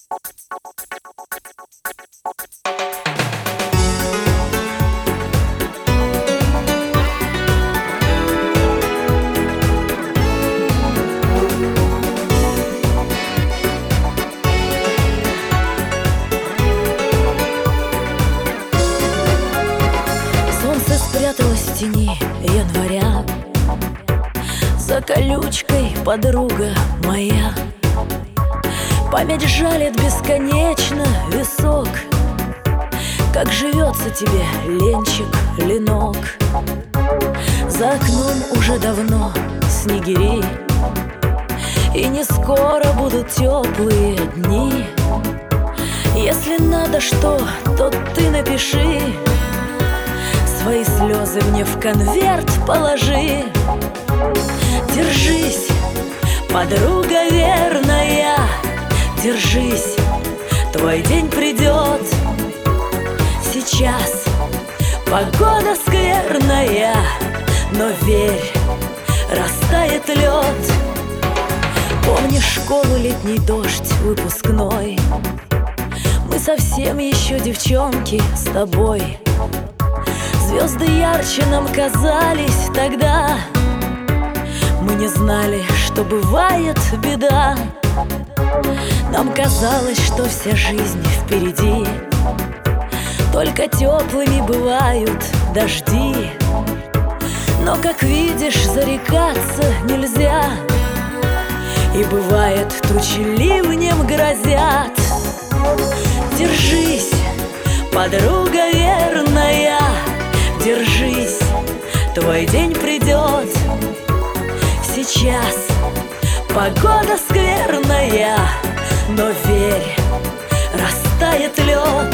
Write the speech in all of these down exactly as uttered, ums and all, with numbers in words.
Солнце спряталось в тени января, за колючкой подруга моя. Память жалит бесконечно висок. Как живется тебе, ленчик, ленок? За окном уже давно снегири, и не скоро будут теплые дни. Если надо что, то ты напиши, свои слезы мне в конверт положи. Держись, подруга верная, держись, твой день придет. Сейчас погода скверная, но верь, растает лед. Помнишь школу, летний дождь, выпускной? Мы совсем еще девчонки с тобой. Звезды ярче нам казались тогда. Мы не знали, что бывает беда. Нам казалось, что вся жизнь впереди, только теплыми бывают дожди. Но, как видишь, зарекаться нельзя, и бывает, тучи ливнем грозят. Держись, подруга верная, держись, твой день придет. Сейчас погода скверная, но верь, растает лед.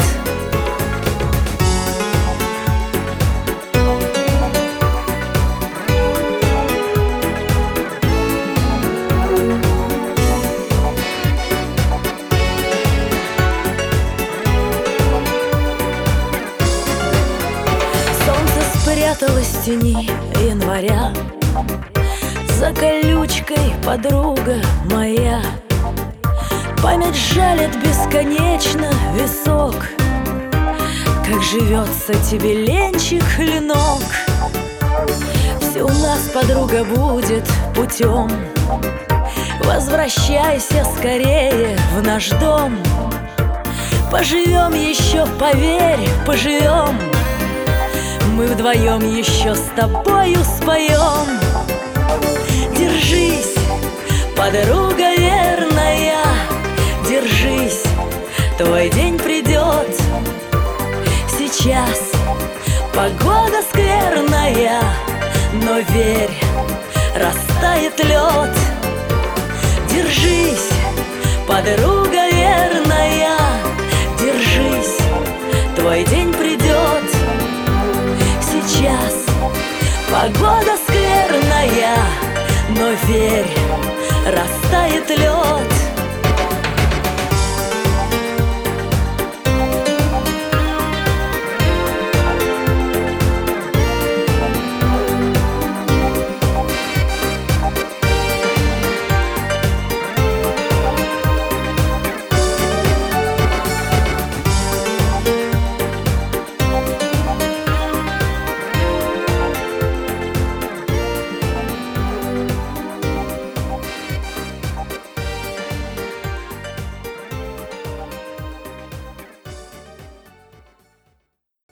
Солнце спряталось в тени января, за колючкой подруга моя. Память жалит бесконечно висок. Как живется тебе, ленчик, ленок? Все у нас, подруга, будет путем. Возвращайся скорее в наш дом. Поживем еще, поверь, поживем. Мы вдвоем еще с тобою споем. Держись, подруга верная, держись, твой день придет. Сейчас погода скверная, но верь, растает лед. Держись, подруга верная, держись, твой день придет. Сейчас погода скверная, но верь, растает лед.